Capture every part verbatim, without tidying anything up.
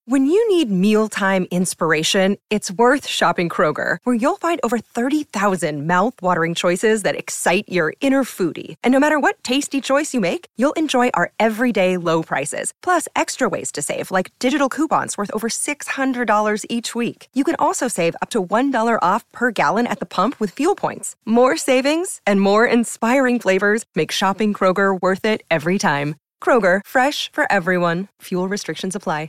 When you need mealtime inspiration, it's worth shopping Kroger, where you'll find over thirty thousand mouth-watering choices that excite your inner foodie. And no matter what tasty choice you make, you'll enjoy our everyday low prices, plus extra ways to save, like digital coupons worth over six hundred dollars each week. You can also save up to one dollar off per gallon at the pump with fuel points. More savings and more inspiring flavors make shopping Kroger worth it every time. Kroger, fresh for everyone. Fuel restrictions apply.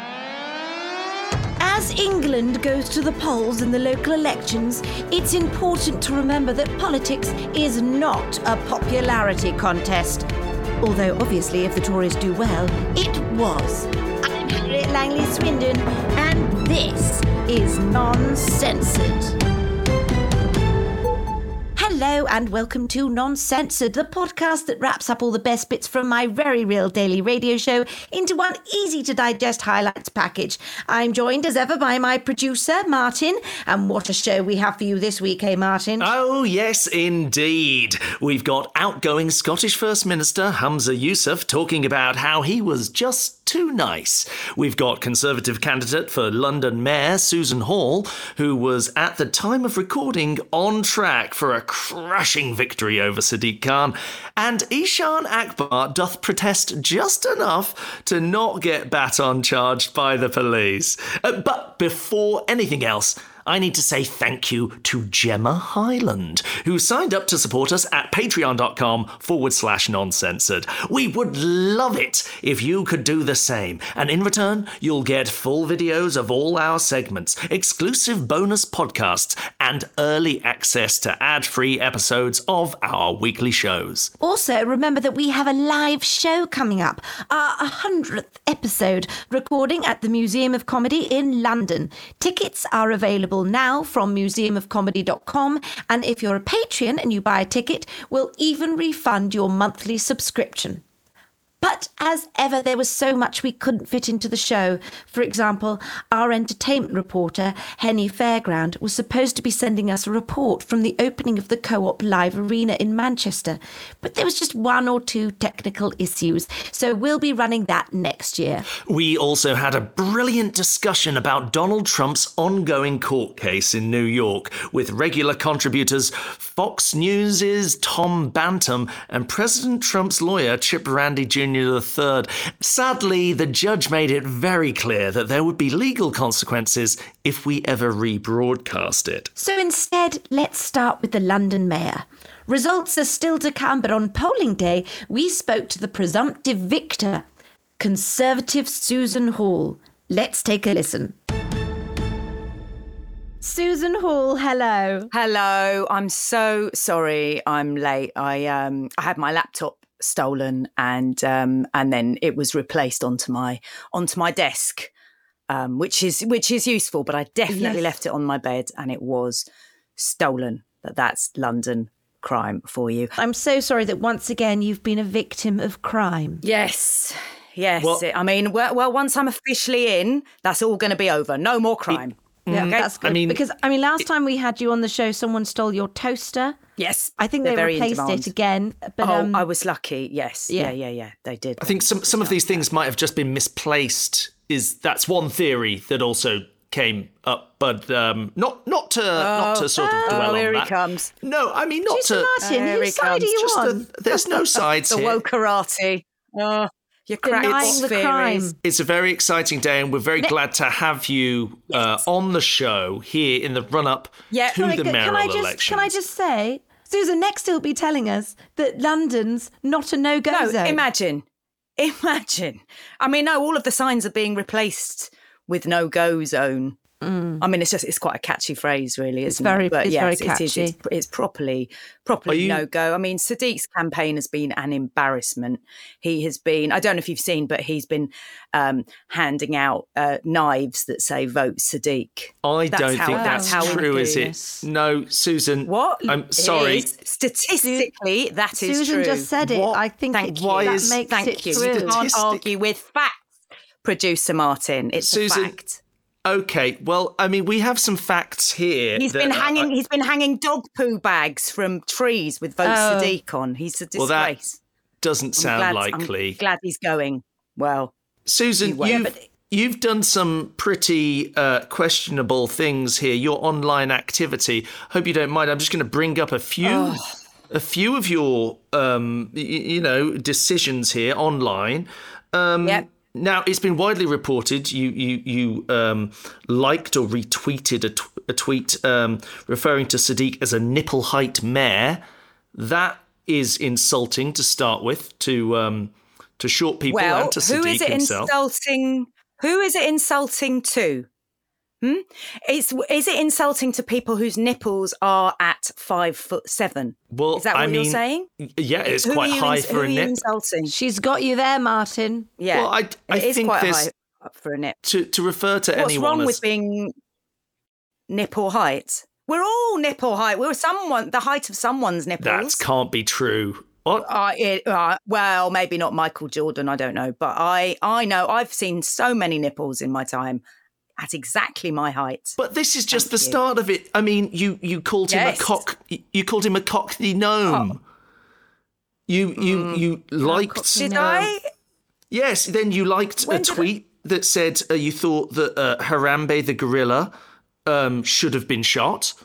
As England goes to the polls in the local elections, it's important to remember that politics is not a popularity contest. Although, obviously, if the Tories do well, it was. I'm Harriet Langley Swindon, and this is Non-Censored. Hello and welcome to Non-Censored, the podcast that wraps up all the best bits from my very real daily radio show into one easy-to-digest highlights package. I'm joined as ever by my producer, Martin. And what a show we have for you this week, eh, Martin? Oh, yes, indeed. We've got outgoing Scottish First Minister Humza Yousaf talking about how he was just too nice. We've got Conservative candidate for London Mayor Susan Hall, who was at the time of recording on track for a crushing victory over Sadiq Khan, and Ishan Akbar doth protest just enough to not get baton charged by the police. Uh, but before anything else, I need to say thank you to Gemma Highland, who signed up to support us at patreon.com forward slash non-censored. We would love it if you could do the same. And in return, you'll get full videos of all our segments, exclusive bonus podcasts, and early access to ad-free episodes of our weekly shows. Also, remember that we have a live show coming up, our one hundredth episode, recording at the Museum of Comedy in London. Tickets are available now from museum of comedy dot com, and if you're a Patreon and you buy a ticket, we'll even refund your monthly subscription. But as ever, there was so much we couldn't fit into the show. For example, our entertainment reporter, Henny Fairground, was supposed to be sending us a report from the opening of the Co-op Live Arena in Manchester. But there was just one or two technical issues, so we'll be running that next year. We also had a brilliant discussion about Donald Trump's ongoing court case in New York with regular contributors Fox News' Tom Bantam and President Trump's lawyer, Chip Randy Junior the third. Sadly, the judge made it very clear that there would be legal consequences if we ever rebroadcast it. So instead, let's start with the London mayor. Results are still to come, but on polling day, we spoke to the presumptive victor, Conservative Susan Hall. Let's take a listen. Susan Hall, hello. Hello. I'm so sorry I'm late. I um I had my laptop stolen and um and then it was replaced onto my onto my desk, um which is which is useful, but I definitely yes. left it on my bed and it was stolen. But that's London crime for you. I'm so sorry that once again you've been a victim of crime. Yes. Yes. Well, it, I mean, well, well, once I'm officially in, that's all going to be over. No more crime. It, Yeah, Mm, that's good. I mean, because, I mean, last time we had you on the show, someone stole your toaster. Yes. I think they replaced it again. But, oh, um, I was lucky. Yes. Yeah, yeah, yeah. yeah they did. I think some, some of these things might have just been misplaced. Is That's one theory that also came up, but um, not not to oh. not to sort of oh, dwell here on he that. Comes. No, I mean not Jeez, to. Martin, uh, whose side are you just on? The, there's no sides the here. The wokarati. Oh. You're denying the crime. It's a very exciting day, and we're very ne- glad to have you uh, yes. on the show here in the run-up yeah. to Sorry, the can, mayoral can I just, elections. Can I just say, Susan, next he'll be telling us that London's not a no-go no, zone. Imagine, imagine. I mean, no, all of the signs are being replaced with no-go zone. Mm. I mean, it's just, it's quite a catchy phrase, really, isn't it's very, it? But it's yes, very it catchy. is. It's, it's properly, properly you... no-go. I mean, Sadiq's campaign has been an embarrassment. He has been, I don't know if you've seen, but he's been um, handing out uh, knives that say vote Sadiq. I that's don't how, think that's, that's how true, is it? No, Susan. What? I'm sorry. Is, statistically, that is Susan true. just said it. What? I think Thank it, you. Why that is, makes thank it you. true. You can't Statistic- argue with facts, producer Martin. It's Susan, a fact. Okay, well, I mean, we have some facts here. He's that, been uh, hanging. He's been hanging dog poo bags from trees with vote Oh. Sadiq on. He's a disgrace. Well, that doesn't sound I'm glad, likely. I'm glad he's going. Well, Susan, you you've, but you've done some pretty uh, questionable things here. Your online activity. Hope you don't mind. I'm just going to bring up a few, oh. a few of your, um, y- you know, decisions here online. Um, yep. Now, it's been widely reported you you you um, liked or retweeted a, t- a tweet um, referring to Sadiq as a nipple height mare. That is insulting to start with to um, to short people well, and to Sadiq who is it himself. Insulting? Who is it insulting to? Hmm? Is is it insulting to people whose nipples are at five foot seven? Well, is that what I you're mean, saying? Yeah, it's who quite high ins- for who a are you nip. Insulting. She's got you there, Martin. Yeah, well, I, I it is think quite this, high up for a nip. To to refer to What's anyone wrong as, with being nipple height? We're all nipple height. We're someone the height of someone's nipples. That can't be true. What? Uh, it, uh, well, maybe not Michael Jordan. I don't know, but I I know I've seen so many nipples in my time. At exactly my height. But this is just Thank the you. start of it. I mean, you you called him Yes. a cock. You called him a cockney gnome. Oh. You you Mm. you liked. Did I? Yes. Then you liked When a did tweet that said uh, you thought that uh, Harambe the gorilla um, should have been shot.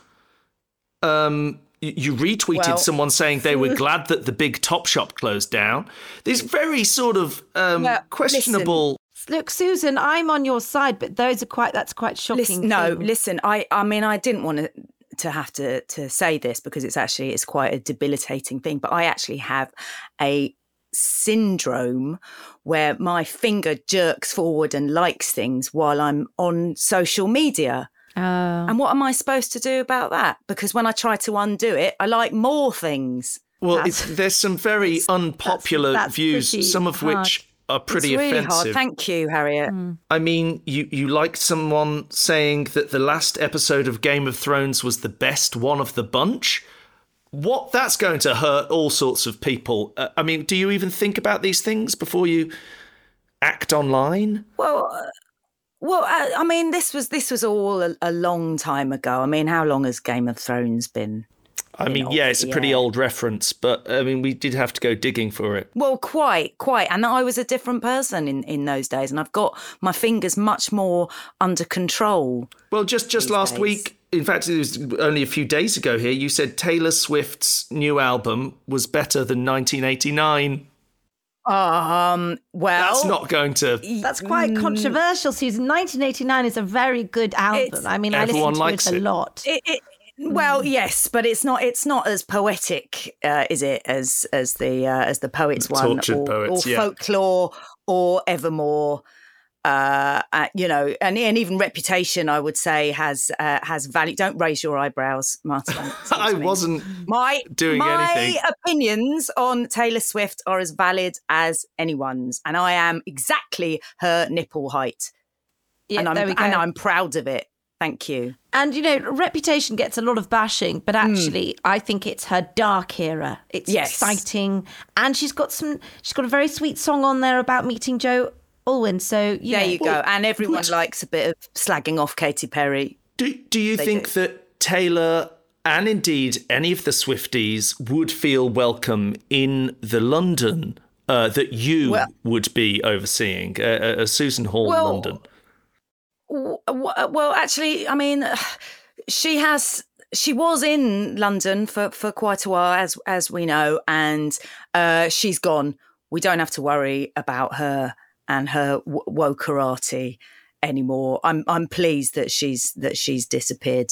Um, you, you retweeted Well- someone saying they were glad that the big Topshop closed down. These very sort of um, Well, questionable. Look, Susan, I'm on your side, but those are quite, that's quite shocking. Listen, no, thing. listen. I I mean, I didn't want to to have to to say this because it's actually it's quite a debilitating thing. But I actually have a syndrome where my finger jerks forward and likes things while I'm on social media. Oh. And what am I supposed to do about that? Because when I try to undo it, I like more things. Well, That's- it's, there's some very unpopular that's views, pretty some of hard. which are pretty it's really offensive. hard. Thank you, Harriet. I mean, you, you liked someone saying that the last episode of Game of Thrones was the best one of the bunch. What? That's going to hurt all sorts of people. Uh, I mean, do you even think about these things before you act online? Well, uh, well, uh, I mean, this was this was all a, a long time ago. I mean, how long has Game of Thrones been? I mean, know, yeah, it's a pretty yeah. old reference, but I mean, we did have to go digging for it. Well, quite, quite. And I was a different person in, in those days, and I've got my fingers much more under control. Well, just just These last days. week, in fact, it was only a few days ago here, you said Taylor Swift's new album was better than nineteen eighty-nine. Um, well, That's not going to... That's quite controversial, Susan. nineteen eighty-nine is a very good album. It's- I mean, I Everyone listen to likes it a it. lot. It, it, well, yes, but it's not. It's not as poetic, uh, is it, as as the uh, as the poets one, Tortured or, Poets, or yeah. folklore, or Evermore. Uh, uh, you know, and, and even Reputation, I would say, has uh, has value. Don't raise your eyebrows, Martin. I wasn't My doing my anything. opinions on Taylor Swift are as valid as anyone's, and I am exactly her nipple height, Yeah, and I'm there we go. and I'm proud of it. Thank you. And, you know, Reputation gets a lot of bashing, but actually I think it's her dark era. It's Yes. exciting. And she's got some, she's got a very sweet song on there about meeting Joe Alwyn. So, you There know, you go. And everyone likes a bit of slagging off Katy Perry. Do, do you They think do. that Taylor and indeed any of the Swifties would feel welcome in the London uh, that you Well- would be overseeing, uh, uh, Susan Hall, Well, London? W- w- Well, actually, I mean, she has. She was in London for, for quite a while, as as we know, and uh, she's gone. We don't have to worry about her and her w- wokerati anymore. I'm I'm pleased that she's that she's disappeared.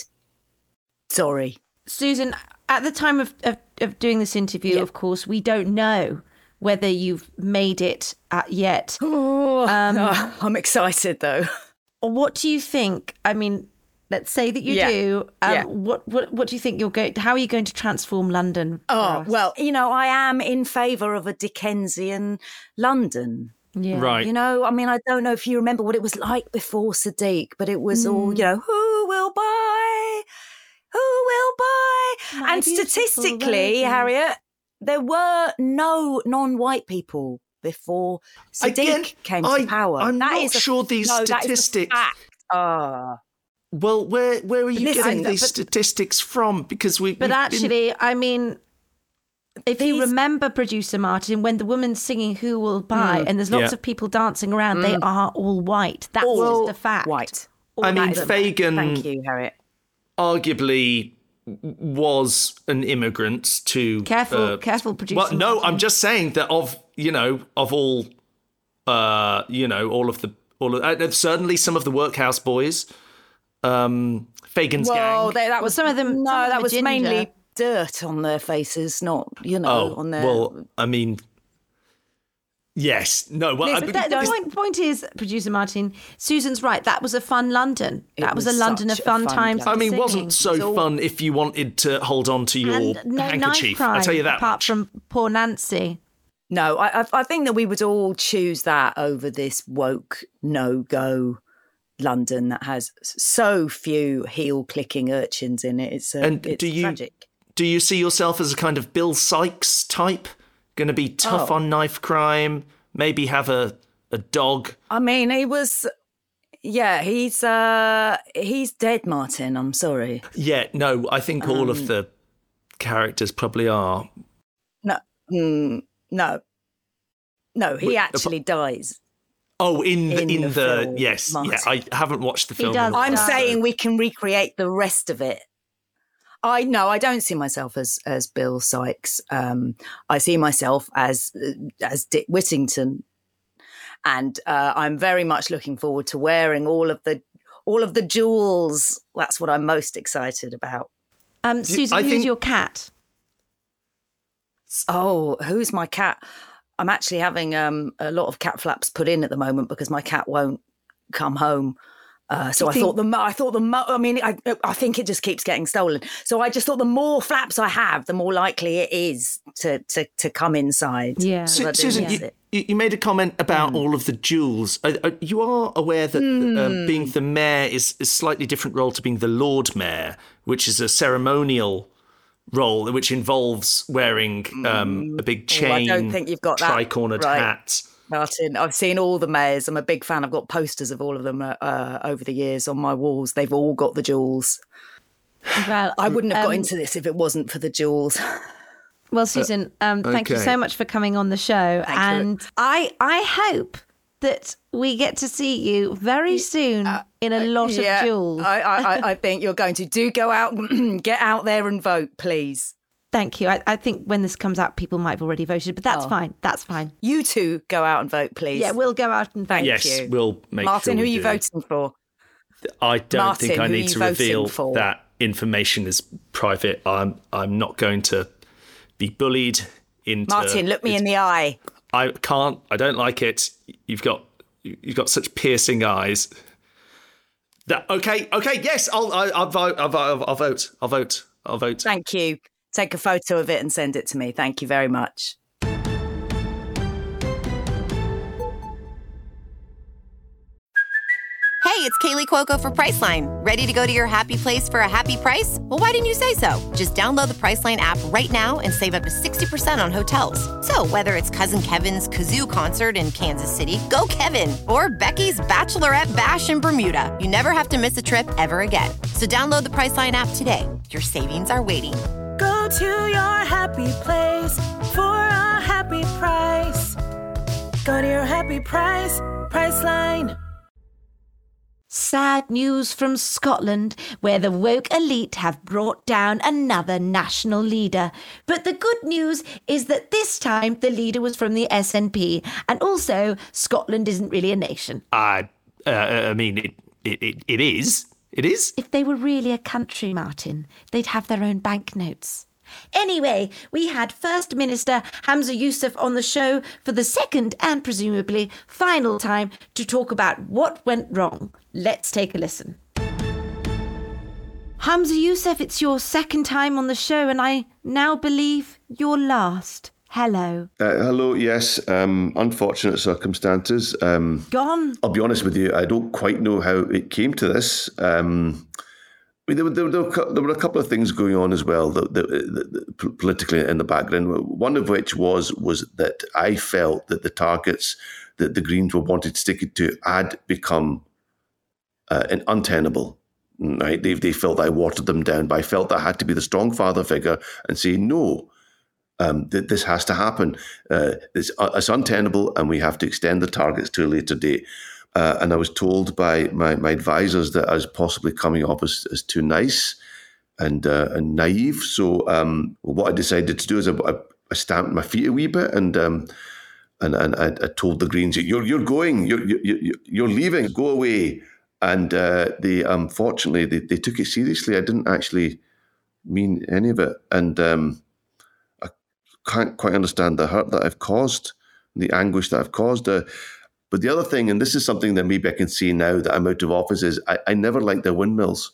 Sorry. Susan, at the time of, of, of doing this interview, Yeah. of course, we don't know whether you've made it uh, yet. Oh, I'm excited though. What do you think? I mean, let's say that you Yeah. do. Um, Yeah. What what what do you think you're going? How are you going to transform London? for Oh us? well, you know, I am in favour of a Dickensian London. yeah. Right. You know, I mean, I don't know if you remember what it was like before Sadiq, but it was all, Mm. you know, who will buy? Who will buy? My and beautiful statistically, roses. Harriet, there were no non-white people before Sadiq Again, came I- to power. I'm That not is a- sure these no, that is a statistics- fact. Ah. Well, where where are you Listen, getting these but- statistics from? Because we. But we've been- actually, I mean, if you these- remember, producer Martin, when the woman's singing "Who Will Buy" and there's lots Yeah. of people dancing around, they are all white. That's all just a fact. white. I mean, That is a- Fagin Thank you, Harriet. arguably was an immigrant to... Careful, uh, careful, producer. Well, no, Martin. I'm just saying that of, you know, of all, uh, you know, all of the... all of, uh, certainly some of the workhouse boys, um, Fagin's Well, gang. they, that was some of them- No, some of them that are was ginger. mainly dirt on their faces, not you know Oh, on their. well, I mean... Yes, no, well... Listen, I, The, the point, point is, producer Martin, Susan's right. That was a fun London. It That was, was a London of such a fun fun times. London. I mean, singing. wasn't so It's all- fun if you wanted to hold on to your And no knife handkerchief. crime, I'll tell you that apart much. from poor Nancy. No, I, I- I think that we would all choose that over this woke no go London that has so few heel clicking urchins in it. It's, uh, And it's do you- tragic. Do you see yourself as a kind of Bill Sykes type? Going to be tough Oh. on knife crime, maybe have a, a dog? I mean, he was. Yeah, he's uh he's dead, Martin. I'm sorry. Yeah, no, I think all Um, of the characters probably are. No, mm, no, no. He Wait, actually dies. Oh, in the, In in the the, film, yes, Martin. yeah. I haven't watched the He film. does in a die. I'm while, saying so- we can recreate the rest of it. I no, I don't see myself as as Bill Sykes. Um, I see myself as as Dick Whittington, and uh, I'm very much looking forward to wearing all of the all of the jewels. That's what I'm most excited about. Um, Susan, I who's think- your cat? Oh, who's my cat? I'm actually having um, a lot of cat flaps put in at the moment because my cat won't come home. Uh, so I think- thought the mo- I thought the mo- I mean I I think it just keeps getting stolen. So I just thought the more flaps I have, the more likely it is to to to come inside. Yeah. Because Su- I do Susan, miss you, it. you you made a comment about all of the jewels. Uh, uh, you are aware that uh, being the mayor is a slightly different role to being the Lord Mayor, which is a ceremonial role which involves wearing um, a big Oh, I chain, don't think you've got that tri-cornered right. hat. Martin, I've seen all the mayors. I'm a big fan. I've got posters of all of them uh, uh, over the years on my walls. They've all got the jewels. Well, I wouldn't have got um, into this if it wasn't for the jewels. Well, Susan, um, thank you okay. so much for coming on the show, Thank you. and I I hope that we get to see you very soon in a lot yeah, of jewels. I, I, I- I think you're going to do go out, get out there and vote, please. Thank you. I, I think when this comes out, people might have already voted, but that's Oh. fine. That's fine. You two go out and vote, please. Yeah, we'll go out and vote. Thank Yes, you. we'll make Martin, sure who are we you do. voting for? I don't Martin, think I who are need you to voting reveal for? that information is private. I'm I'm not going to be bullied into. Martin, look me in the eye. I can't. I don't like it. You've got you've got such piercing eyes. That okay? Okay. Yes, I'll I, I'll vote. I'll, I'll, I'll vote. I'll vote. I'll vote. Thank you. Take a photo of it and send it to me. Thank you very much. Hey, it's Kaylee Cuoco for Priceline. Ready to go to your happy place for a happy price? Well, why didn't you say so? Just download the Priceline app right now and save up to sixty percent on hotels. So whether it's Cousin Kevin's Kazoo Concert in Kansas City, go Kevin, or Becky's Bachelorette Bash in Bermuda, you never have to miss a trip ever again. So download the Priceline app today. Your savings are waiting. Go to your happy place for a happy price. Go to your happy price, Priceline. Sad news from Scotland, where the woke elite have brought down another national leader. But the good news is that this time the leader was from the S N P, and also Scotland isn't really a nation. I uh, I mean it, it. It it is. It is. If they were really a country, Martin, they'd have their own banknotes. Anyway, we had First Minister Hamza Yousaf on the show for the second and presumably final time to talk about what went wrong. Let's take a listen. Hamza Yousaf, it's your second time on the show, and I now believe your last. Hello. Uh, hello, yes. Um, unfortunate circumstances. Um, Gone. I'll be honest with you, I don't quite know how it came to this. Um, I mean, there, were, there, were, there, were, there were a couple of things going on as well that, that, that, that politically in the background. One of which was was that I felt that the targets that the Greens were wanting to stick it to had become uh, untenable. Right? They, they felt that I watered them down, but I felt that I had to be the strong father figure and say, no, Um, that this has to happen. Uh, it's, uh, it's untenable, and we have to extend the targets to a later date. Uh, and I was told by my, my advisors that I was possibly coming off as, as too nice and uh, and naive. So um, what I decided to do is I, I stamped my feet a wee bit, and um, and and I, I told the Greens, "You're you're going, you're you're, you're leaving, go away." And uh, they unfortunately they, they took it seriously. I didn't actually mean any of it, and. Um, can't quite understand the hurt that I've caused, the anguish that I've caused. Uh, but the other thing, and this is something that maybe I can see now that I'm out of office, is I, I never liked the windmills.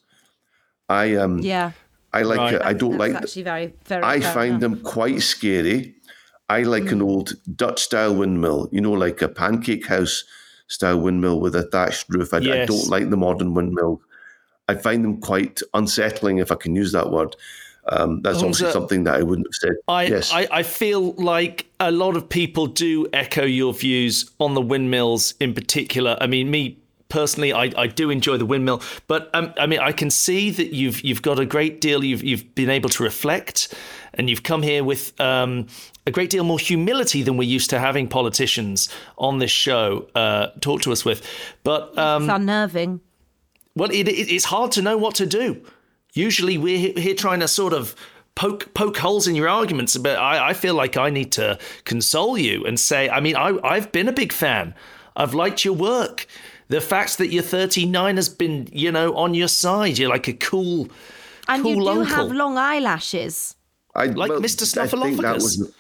I um yeah. I like Right. uh, I don't That's like. actually very, very I fair find enough. them quite scary. I like mm. an old Dutch style windmill, you know, like a pancake house style windmill with a thatched roof. I, Yes. I don't like the modern windmill. I find them quite unsettling, if I can use that word. Um, that's Hamza, obviously something that I wouldn't have said. I, yes. I, I feel like a lot of people do echo your views on the windmills in particular. I mean, me personally, I, I do enjoy the windmill, but um, I mean, I can see that you've you've got a great deal. You've you've been able to reflect, and you've come here with um, a great deal more humility than we're used to having politicians on this show uh, talk to us with. But um, It's unnerving. well, it, it, it's hard to know what to do. Usually we're here trying to sort of poke poke holes in your arguments, but I, I feel like I need to console you and say, I mean, I, I've been a big fan. I've liked your work. The fact that you're thirty-nine has been, you know, on your side. You're like a cool, And cool you do uncle. have long eyelashes. I, Like Mister I think that Snuffleupagus. was,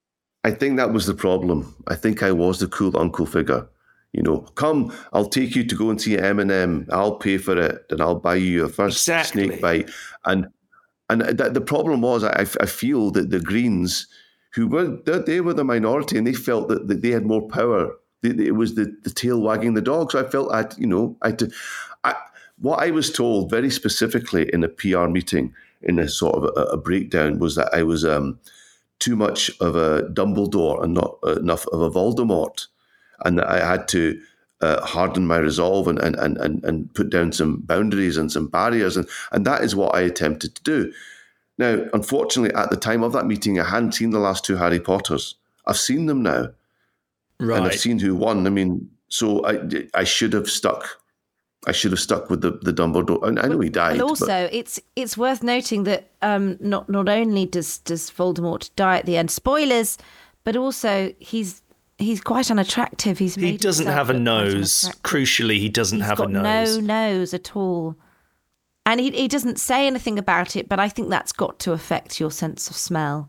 I think that was the problem. I think I was the cool uncle figure. You know, come, I'll take you to go and see Eminem. I'll pay for it, and I'll buy you your first Exactly. snake bite. And and th- the problem was, I, I feel that the Greens, who were they, they were the minority, and they felt that, that they had more power. They, they, it was the, the tail wagging the dog. So I felt I, had, you know, I had to. I, what I was told very specifically in a P R meeting, in a sort of a, a breakdown, was that I was um, too much of a Dumbledore and not uh, enough of a Voldemort. And that I had to uh, harden my resolve and, and and and put down some boundaries and some barriers. And, and that is what I attempted to do. Now, unfortunately, at the time of that meeting, I hadn't seen the last two Harry Potters. I've seen them now. Right. And I've seen who won. I mean, so I, I should have stuck. I should have stuck with the, the Dumbledore. I, I know he died. But also, but it's it's worth noting that um, not not only does does Voldemort die at the end, spoilers, but also he's he's quite unattractive. He's He made doesn't himself have a look quite nose. unattractive. Crucially, he doesn't He's have got a nose. no nose at all, and he he doesn't say anything about it. But I think that's got to affect your sense of smell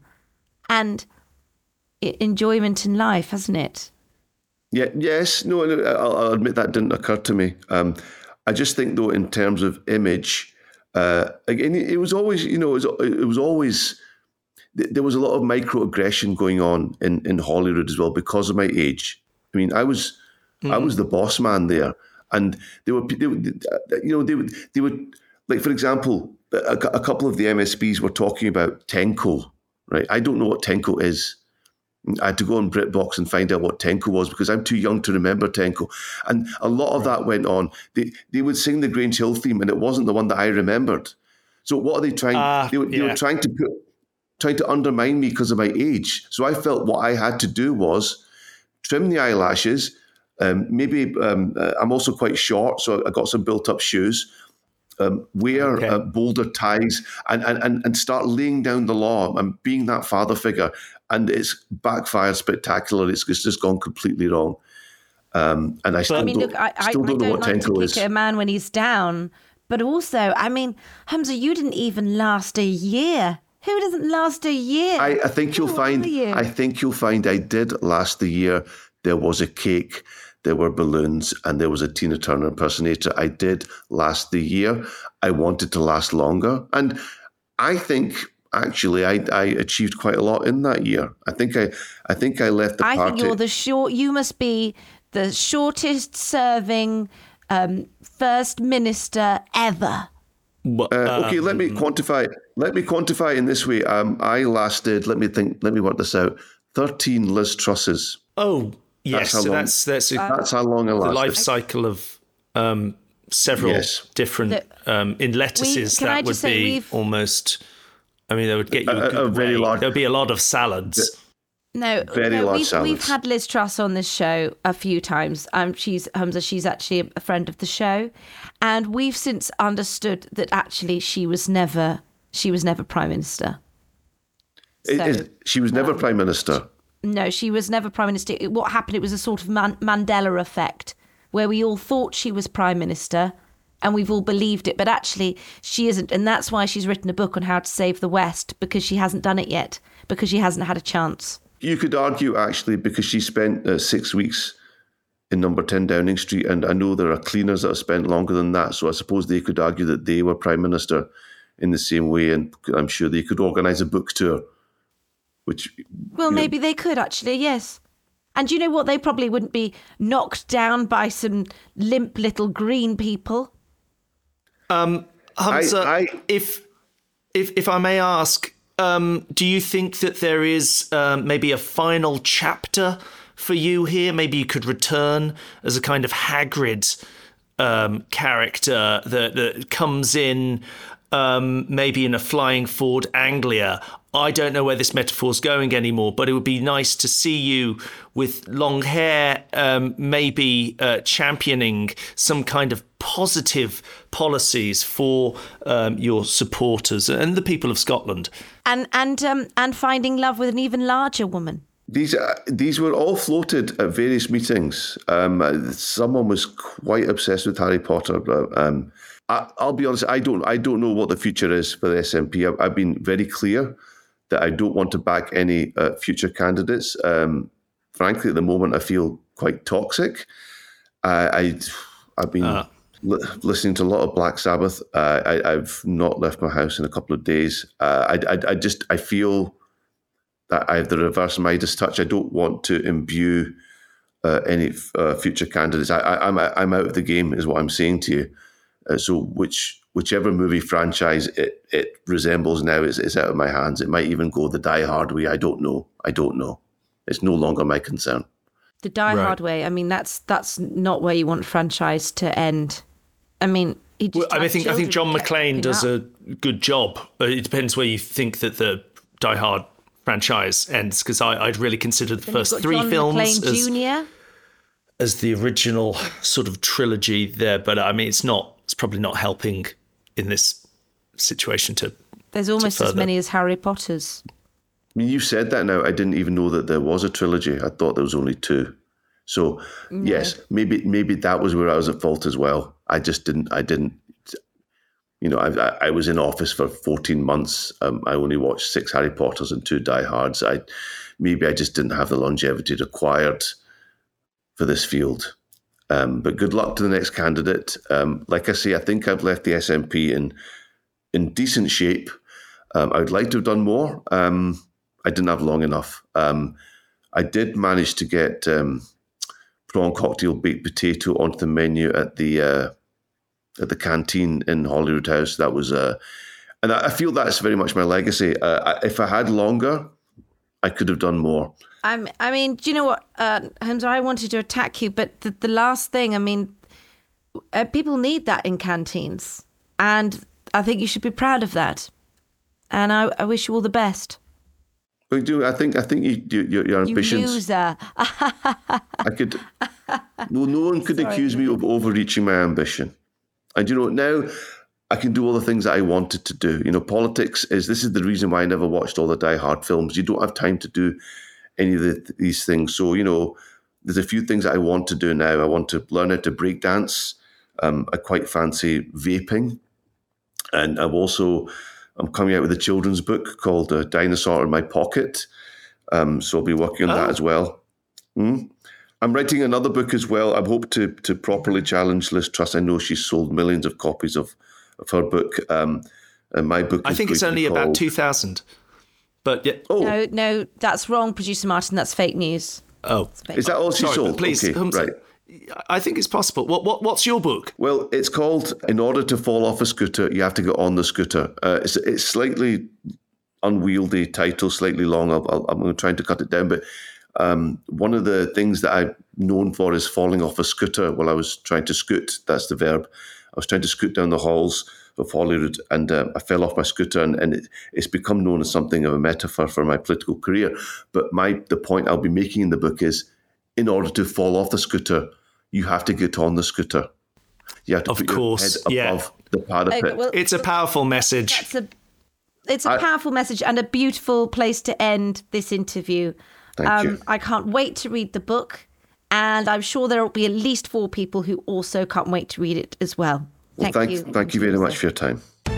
and i- enjoyment in life, hasn't it? Yeah, yes, no, no, I'll, I'll admit that didn't occur to me. Um, I just think, though, in terms of image, uh, again, it was always, you know, it was, it was always, there was a lot of microaggression going on in, in Holyrood as well because of my age. I mean, I was, mm. I was the boss man there, and they were, they, you know, they would, they would, like for example, a, a couple of the M S Ps were talking about Tenko, right? I don't know what Tenko is. I had to go on BritBox and find out what Tenko was because I'm too young to remember Tenko. And a lot of that went on. They they would sing the Grange Hill theme, and it wasn't the one that I remembered. So what are they trying? Uh, they, were, they yeah. were trying to put, trying to undermine me because of my age. So I felt what I had to do was trim the eyelashes. Um, maybe um, uh, I'm also quite short, so I got some built-up shoes. Um, wear Okay. uh, boulder ties and, and, and, and start laying down the law and being that father figure. And it's backfired spectacular. It's, it's just gone completely wrong. Um, and I still I mean, don't, look, I, I, I still don't don't know what like to Tenko kick is. at a man when he's down, but also, I mean, Hamza, you didn't even last a year. Who doesn't last a year? I, I think you'll Who find. are you? I think you'll find. I did last the year. There was a cake, there were balloons, and there was a Tina Turner impersonator. I did last the year. I wanted to last longer, and I think actually I, I achieved quite a lot in that year. I think I, I think I left the I party. think you're the short. You must be the shortest serving um, first minister ever. Well, Uh, okay, um, let me quantify. Let me quantify in this way. Um, I lasted. Let me think. Let me work this out. Thirteen Liz Trusses. Oh, yes. how So long- that's that's a, That's how long I the lasted. life cycle of um, several Yes. different The- um, in lettuces. We- can I that would just say be we've- almost I mean, they would get you a, a, good a very way. large. There'd be a lot of salads. No, Very no large we've, salads. we've had Liz Truss on this show a few times. Um, she's Hamza. She's actually a friend of the show, and we've since understood that actually she was never she was never prime minister. It- So, it- she was never prime minister. no, she was never prime minister. It- What happened? It was a sort of Man- Mandela effect, where we all thought she was prime minister, and we've all believed it, but actually she isn't, and that's why she's written a book on how to save the West, because she hasn't done it yet, because she hasn't had a chance. You could argue, actually, because she spent uh, six weeks in number ten Downing Street, and I know there are cleaners that have spent longer than that, so I suppose they could argue that they were prime minister in the same way, and I'm sure they could organise a book tour, which... Well, you know, maybe they could actually, yes. And you know what? They probably wouldn't be knocked down by some limp little green people. Um, Hamza, I- I- if if if I may ask, um, do you think that there is um, maybe a final chapter for you here? Maybe you could return as a kind of Hagrid um, character that, that comes in, um, maybe in a flying Ford Anglia. I don't know where this metaphor's going anymore, but it would be nice to see you with long hair, um, maybe uh, championing some kind of positive policies for um, your supporters and the people of Scotland. And and um, and finding love with an even larger woman. These uh, these were all floated at various meetings. Um, uh, someone was quite obsessed with Harry Potter. But, um, I, I'll be honest, I don't I don't know what the future is for the S N P. I've, I've been very clear that I don't want to back any uh, future candidates. Um, frankly, at the moment, I feel quite toxic. Uh, I I've been Uh. li- listening to a lot of Black Sabbath. Uh, I, I've not left my house in a couple of days. Uh, I, I I just I feel that I have the reverse Midas touch. I don't want to imbue uh, any uh, future candidates. I, I, I'm I'm out of the game, is what I'm saying to you. Uh, so which whichever movie franchise it, it resembles now is, is out of my hands. It might even go the Die Hard way. I don't know. I don't know. It's no longer my concern. The Die Right. Hard way. I mean, that's that's not where you want a franchise to end. I mean, he just Well, I, mean, I had think I think John children McClane kept does picking a good job. Uh, It depends where you think that the Die Hard franchise ends, because I'd really consider the Then you've first got three John films McClane as, Junior as the original sort of trilogy there. But I mean, it's not. It's probably not helping in this situation to. There's almost as further. many as Harry Potter's. I mean, you said that now. I didn't even know that there was a trilogy. I thought there was only two. So yes, maybe maybe that was where I was at fault as well. I just didn't. I didn't. You know, I I was in office for fourteen months. Um, I only watched six Harry Potters and two Die Hards. I maybe I just didn't have the longevity required for this field. Um, but good luck to the next candidate. Um, like I say, I think I've left the S N P in in decent shape. Um, I would like to have done more. Um, I didn't have long enough. Um, I did manage to get um, prawn cocktail baked potato onto the menu at the uh, at the canteen in Holyrood House. That was, uh, and I I feel that's very much my legacy. Uh, I- if I had longer, I could have done more. I'm, I mean, do you know what, uh, Hamza? I wanted to attack you, but the, the last thing, I mean, uh, people need that in canteens, and I think you should be proud of that. And I, I wish you all the best. But do I think I think you, you, your, your You ambitions. loser. I could. Well, no one could accuse me of overreaching my ambition. And you know, now I can do all the things that I wanted to do. You know, politics is this is the reason why I never watched all the Die Hard films. You don't have time to do any of the, these things. So, you know, there's a few things that I want to do now. I want to learn how to break dance. Um, I quite fancy vaping. And I've also, I'm coming out with a children's book called uh, Dinosaur in My Pocket. Um, so I'll be working on Oh. that as well. Mm. I'm writing another book as well. I hope to to properly challenge Liz Truss. I know she's sold millions of copies of, of her book. Um, and my book I is think it's going to only be about called- two thousand. But yeah. Oh, No, no, that's wrong, producer Martin. That's fake news. Oh, is that all she sorry, sold? but please, Okay, Hamza, right. I think it's possible. What what what's your book? Well, it's called In Order to Fall Off a Scooter, You Have to Get on the Scooter. Uh, it's, it's slightly unwieldy title, slightly long. I'll, I'll, I'm trying to cut it down. But um, one of the things that I'm known for is falling off a scooter while I was trying to scoot. That's the verb. I was trying to scoot down the halls of Holyrood, and uh, I fell off my scooter, and, and it, it's become known as something of a metaphor for my political career. But my the point I'll be making in the book is, in order to fall off the scooter, you have to get on the scooter. You have to of put course, your head yeah. above the parapet. Okay, well, It's a powerful message. That's a, it's a I- powerful message and a beautiful place to end this interview. Thank you. I can't wait to read the book, and I'm sure there will be at least four people who also can't wait to read it as well. Well, Thank, thank, you. thank you very much for your time. Now,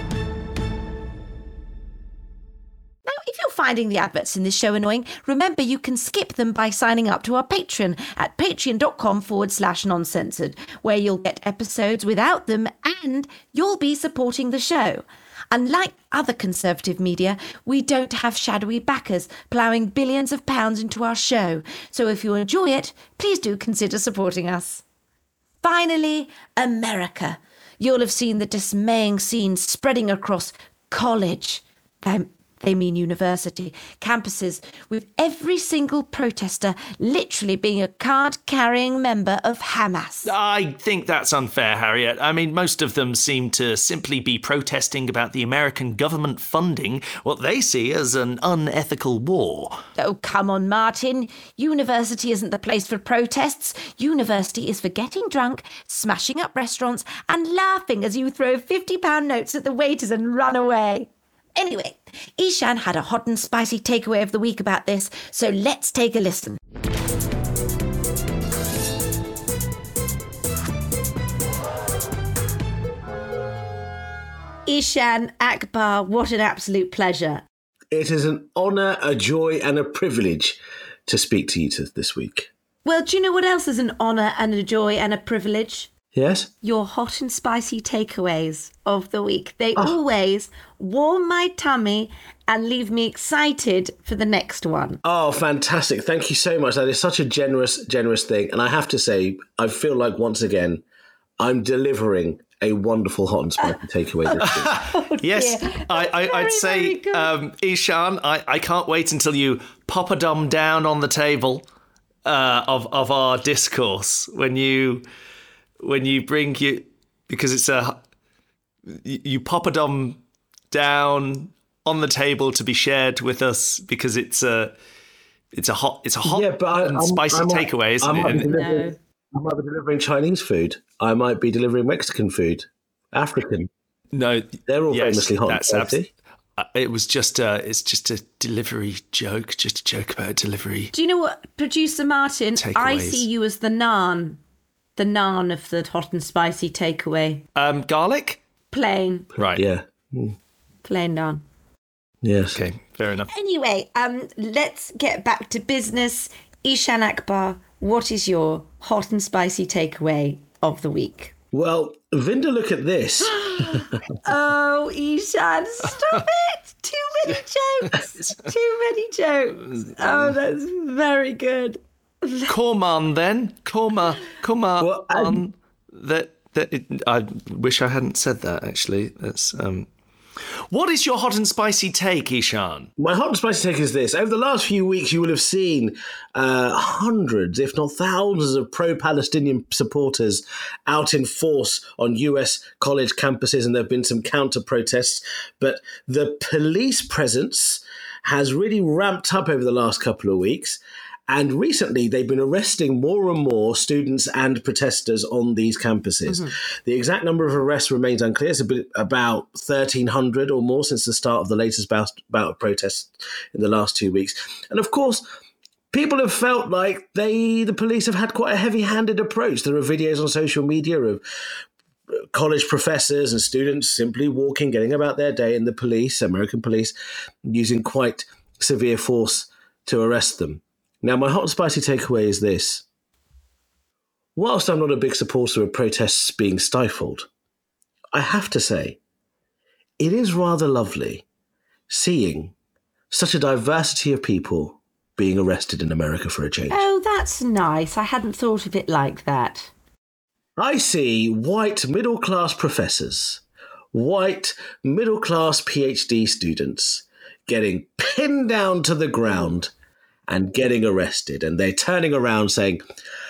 if you're finding the adverts in this show annoying, remember you can skip them by signing up to our Patreon at patreon.com forward slash noncensored, where you'll get episodes without them and you'll be supporting the show. Unlike other Conservative media, we don't have shadowy backers ploughing billions of pounds into our show. So if you enjoy it, please do consider supporting us. Finally, America. You'll have seen the dismaying scenes spreading across college. Um, they mean university, campuses, with every single protester literally being a card-carrying member of Hamas. I think that's unfair, Harriet. I mean, most of them seem to simply be protesting about the American government funding what they see as an unethical war. Oh, come on, Martin. University isn't the place for protests. University is for getting drunk, smashing up restaurants, and laughing as you throw fifty pound notes at the waiters and run away. Anyway, Ishan had a hot and spicy takeaway of the week about this, so let's take a listen. Ishan Akbar, what an absolute pleasure. It is an honour, a joy and a privilege to speak to you to this week. Well, do you know what else is an honour and a joy and a privilege? Yes? Your hot and spicy takeaways of the week. They oh. always warm my tummy and leave me excited for the next one. Oh, fantastic. Thank you so much. That is such a generous, generous thing. And I have to say, I feel like once again, I'm delivering a wonderful hot and spicy takeaway this week. Oh, yes, dear. I, I, Very, I'd say, very good. um, Ishan, I, I can't wait until you pop a dum down on the table uh, of, of our discourse when you... When you bring you, because it's a, you, you pop a dum down on the table to be shared with us because it's a, it's a hot, it's a hot Yeah, but I- and I'm- spicy I'm- takeaway, isn't I might be it? delivering- I might be delivering Chinese food. I might be delivering Mexican food, African. No, They're all yes, famously hot and that's spicy. abs- uh, It was just a, it's just a delivery joke, just a joke about delivery. Do you know what, Producer Martin? I Takeaways. see you as the naan. The naan of the hot and spicy takeaway. Um, garlic? Plain. Right. Yeah. Plain naan. Yes. Okay, fair enough. Anyway, um, let's get back to business. Ishan Akbar, what is your hot and spicy takeaway of the week? Well, Vinda, look at this. Oh, Ishan, stop it! Too many jokes. Too many jokes. Oh, that's very good. Come on, then. Come on. Come on. Well, I- on. That, that, it, I wish I hadn't said that, actually. That's, um... What is your hot and spicy take, Ishan? My hot and spicy take is this. Over the last few weeks, you will have seen uh, hundreds, if not thousands, of pro-Palestinian supporters out in force on U S college campuses, and there have been some counter-protests. But the police presence has really ramped up over the last couple of weeks. And recently, they've been arresting more and more students and protesters on these campuses. Mm-hmm. The exact number of arrests remains unclear. It's a bit, about thirteen hundred or more since the start of the latest bout, bout of protests in the last two weeks. And of course, people have felt like they, the police have had quite a heavy-handed approach. There are videos on social media of college professors and students simply walking, getting about their day, and the police, American police, using quite severe force to arrest them. Now, my hot and spicy takeaway is this. Whilst I'm not a big supporter of protests being stifled, I have to say, it is rather lovely seeing such a diversity of people being arrested in America for a change. Oh, that's nice. I hadn't thought of it like that. I see white middle-class professors, white middle-class PhD students getting pinned down to the ground and getting arrested, and they're turning around saying,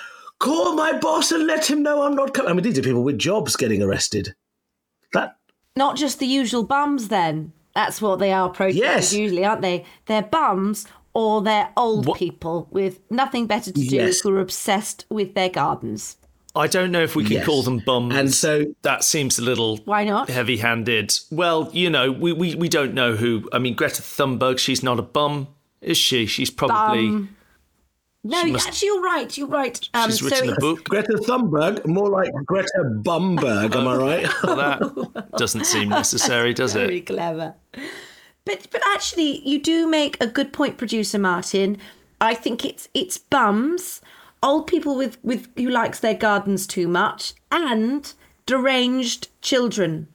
call my boss and let him know I'm not coming. I mean, these are people with jobs getting arrested. That not just the usual bums then. That's what they are, protesters Yes. usually, aren't they? They're bums or they're old What- people with nothing better to do Yes. who are obsessed with their gardens. I don't know if we can Yes. call them bums. And so- that seems a little Why not? heavy-handed. Well, you know, we, we, we don't know who. I mean, Greta Thunberg, she's not a bum, is she? She's probably... Bum. No, She must- actually, you're right. You're right. Um, she's so written a it's- book. Greta Thunberg, more like Greta Bumberg, am I right? Well, that doesn't seem necessary, does Very it? clever. But but actually, you do make a good point, producer Martin. I think it's it's bums, old people with, with who likes their gardens too much, and deranged children.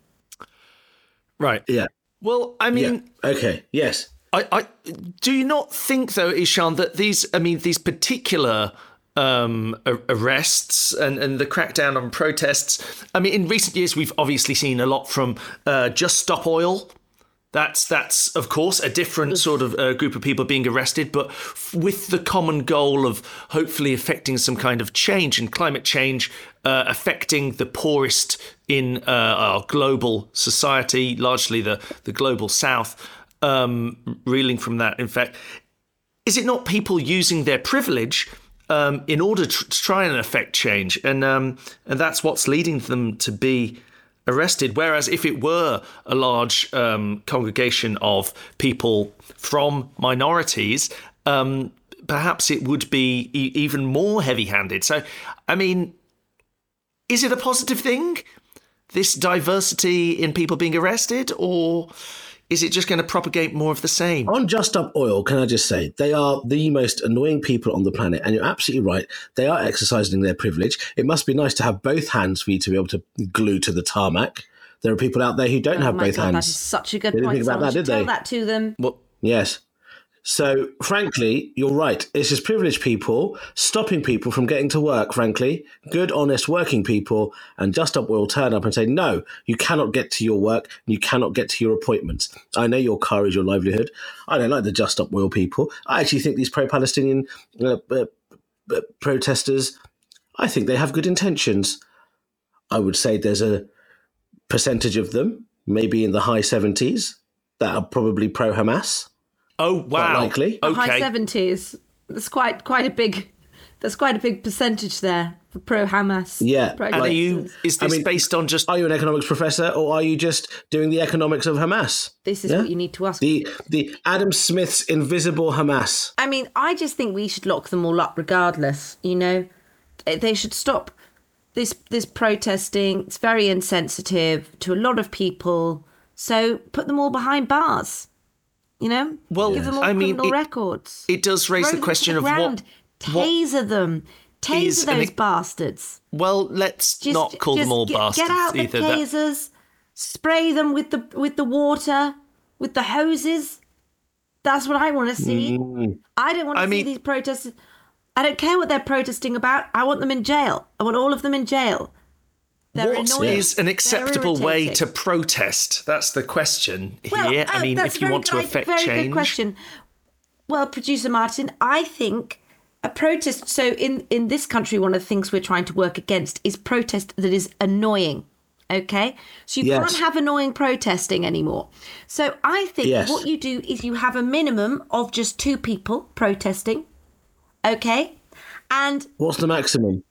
Right. Yeah. Well, I mean... Yeah. Okay. Yes. I, I do you not think though, Ishan, that these I mean these particular um, a- arrests and, and the crackdown on protests. I mean, in recent years we've obviously seen a lot from uh, Just Stop Oil. That's that's of course a different sort of uh, group of people being arrested, but f- with the common goal of hopefully affecting some kind of change and climate change, uh, affecting the poorest in uh, our global society, largely the the global South. Um, reeling from that, in fact, is it not people using their privilege um, in order to, to try and affect change, and um, and that's what's leading them to be arrested? Whereas if it were a large um, congregation of people from minorities, um, perhaps it would be e- even more heavy-handed. So, I mean, is it a positive thing, this diversity in people being arrested, or is it just going to propagate more of the same? On Just Stop Oil, can I just say, they are the most annoying people on the planet. And you're absolutely right. They are exercising their privilege. It must be nice to have both hands for you to be able to glue to the tarmac. There are people out there who don't Oh have my both God, hands. that is such a good They didn't point. think about Someone that, should did tell they? that to them. Well, Yes. So, frankly, you're right. It's just privileged people stopping people from getting to work, frankly. Good, honest, working people. And Just Stop Oil turn up and say, no, you cannot get to your work. And you cannot get to your appointments. I know your car is your livelihood. I don't like the Just Stop Oil people. I actually think these pro-Palestinian uh, uh, uh, protesters, I think they have good intentions. I would say there's a percentage of them, maybe in the high seventies, that are probably pro-Hamas. oh wow! likely. The high Okay. seventies. That's quite quite a big. That's quite a big percentage there for pro Hamas. Yeah. And are you? Is I this mean, based on just? Are you an economics professor, or are you just doing the economics of Hamas? This is Yeah? what you need to ask. The the Adam Smith's invisible Hamas. I mean, I just think we should lock them all up regardless, you know. They should stop this this protesting. It's very insensitive to a lot of people. So put them all behind bars, you know. Well, give them all I mean, criminal it- records. It does raise Throw the them to question the of ground. what. what Taser them. Taser is an- those bastards. well, let's Just, not call them just all get, bastards Get out the either. That- tasers. Spray them with the with the water, with the hoses. That's what I want to see. I don't want to I see mean- these protesters. I don't care what they're protesting about. I want them in jail. I want all of them in jail. They're What annoying. is an They're acceptable way to irritating. protest? That's the question Well, here. I uh, mean, that's if you very want to good- affect very change, good question. Well, producer Martin, I think a protest. So in in this country, one of the things we're trying to work against is protest that is annoying. Okay, so you Yes. can't have annoying protesting anymore. So I think Yes. what you do is you have a minimum of just two people protesting. Okay, and What's the maximum?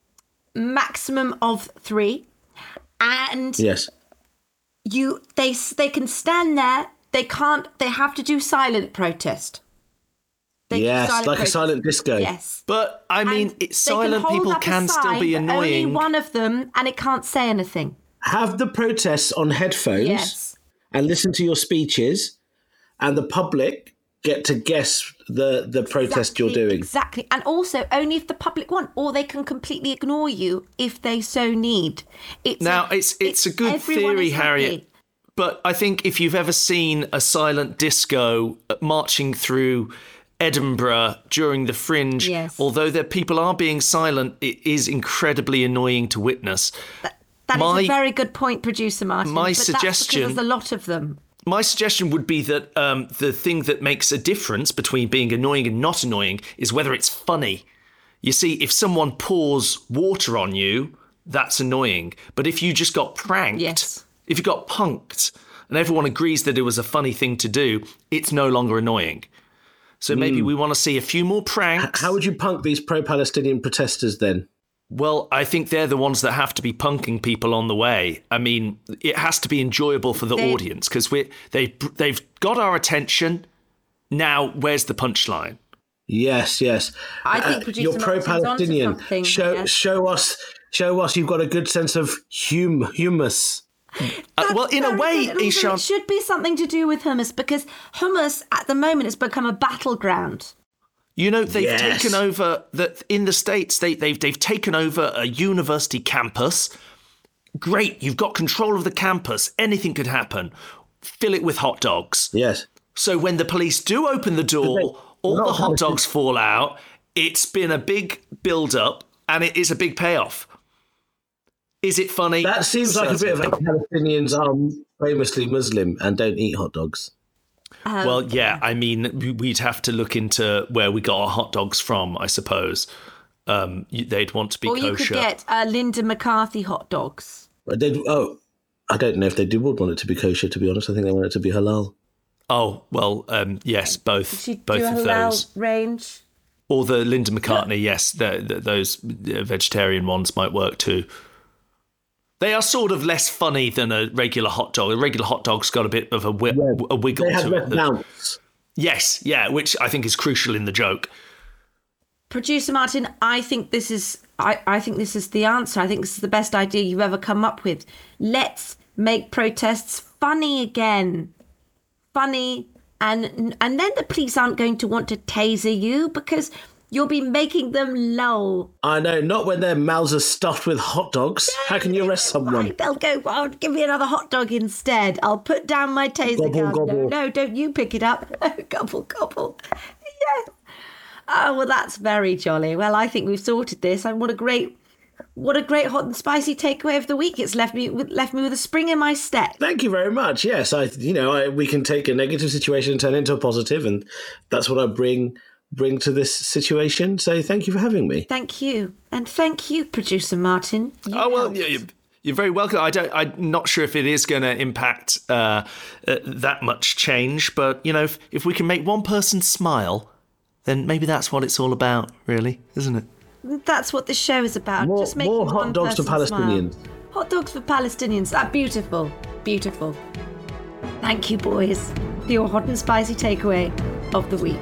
maximum of three, and Yes. you they they can stand there. They can't. They have to do silent protest. They do Yes, like a protest. silent disco. Yes. but I mean, And it's they can silent hold people up a can still sign, be but annoying. Only one of them, and it can't say anything. Have the protests on headphones Yes. and listen to your speeches, and the public get to guess the, the protest Exactly, you're doing. Exactly. And also only if the public want, or they can completely ignore you if they so need. It's Now, a, it's it's a good everyone theory, is happy. Harriet. But I think if you've ever seen a silent disco marching through Edinburgh during the Fringe, Yes. although the people are being silent, it is incredibly annoying to witness. That is My- a very good point, producer Martin. my but that's suggestion- because there's a lot of them. My suggestion would be that um, the thing that makes a difference between being annoying and not annoying is whether it's funny. You see, if someone pours water on you, that's annoying. But if you just got pranked, Yes. If you got punked and everyone agrees that it was a funny thing to do, it's no longer annoying. So maybe mm. we want to see a few more pranks. How would you punk these pro-Palestinian protesters then? Well, I think they're the ones that have to be punking people on the way. I mean, it has to be enjoyable for the they, audience because we they they've got our attention. Now, where's the punchline? Yes, yes. I think uh, you're pro-Palestinian. Show yes. show us show us you've got a good sense of hum humus. Uh, well, in a way, Ishan, it should be something to do with hummus because hummus at the moment has become a battleground. You know, they've yes. taken over that in the States. They, they've they've taken over a university campus. Great, you've got control of the campus. Anything could happen. Fill it with hot dogs. Yes. So when the police do open the door, all the hot dogs fall out. It's been a big build-up, and it is a big payoff. Is it funny? That seems like a bit of a Palestinians are famously Muslim and don't eat hot dogs. Um, well, yeah, I mean, we'd have to look into where we got our hot dogs from, I suppose. Um, they'd want to be or kosher. Or you could get uh, Linda McCarthy hot dogs. They'd, oh, I don't know if they do would want it to be kosher, to be honest. I think they want it to be halal. Oh, well, um, yes, both, Did she both do a of halal those. range? Or the Linda McCartney, yes, the, the, those vegetarian ones might work too. They are sort of less funny than a regular hot dog. A regular hot dog's got a bit of a, wi- yeah, a wiggle they have to less it. Bounce. Yes, yeah, which I think is crucial in the joke. Producer Martin, I think this is I, I think this is the answer. I think this is the best idea you've ever come up with. Let's make protests funny again. Funny, and and then the police aren't going to want to taser you because you'll be making them low. I know, not when their mouths are stuffed with hot dogs. Yeah, how can you arrest someone? Right. They'll go, well, give me another hot dog instead. I'll put down my taser gobble, gun. Gobble. No, no, don't you pick it up. Gobble, gobble. Yes. Oh, well, that's very jolly. Well, I think we've sorted this. And what a great... What a great hot and spicy takeaway of the week. It's left me with, left me with a spring in my step. Thank you very much. Yes, I you know, I, we can take a negative situation and turn it into a positive, and that's what I bring bring to this situation. So thank you for having me. Thank you. And thank you, Producer Martin. You oh, well, you, you're very welcome. I don't, I'm not sure if it is going to impact uh, uh, that much change, but, you know, if, if we can make one person smile, then maybe that's what it's all about, really, isn't it? That's what this show is about. More, Just making more hot dogs for Palestinians. Smile. Hot dogs for Palestinians. That beautiful, beautiful. Thank you, boys, for your hot and spicy takeaway of the week.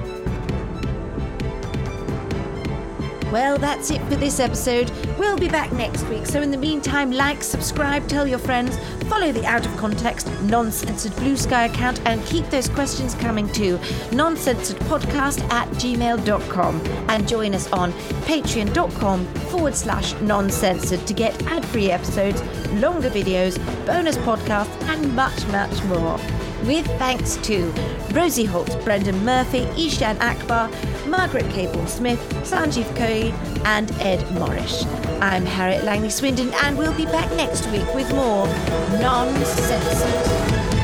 Well, that's it for this episode. We'll be back next week. So in the meantime, like, subscribe, tell your friends, follow the Out of Context Non-Censored Blue Sky account, and keep those questions coming to noncensoredpodcast at gmail dot com. And join us on patreon.com forward slash non-censored to get ad-free episodes, longer videos, bonus podcasts, and much, much more. With thanks to Rosie Holt, Brendan Murphy, Ishan Akbar, Margaret Cable-Smith, Sanjeev Kohli, and Ed Morrish. I'm Harriet Langley-Swindon, and we'll be back next week with more Non-Censored.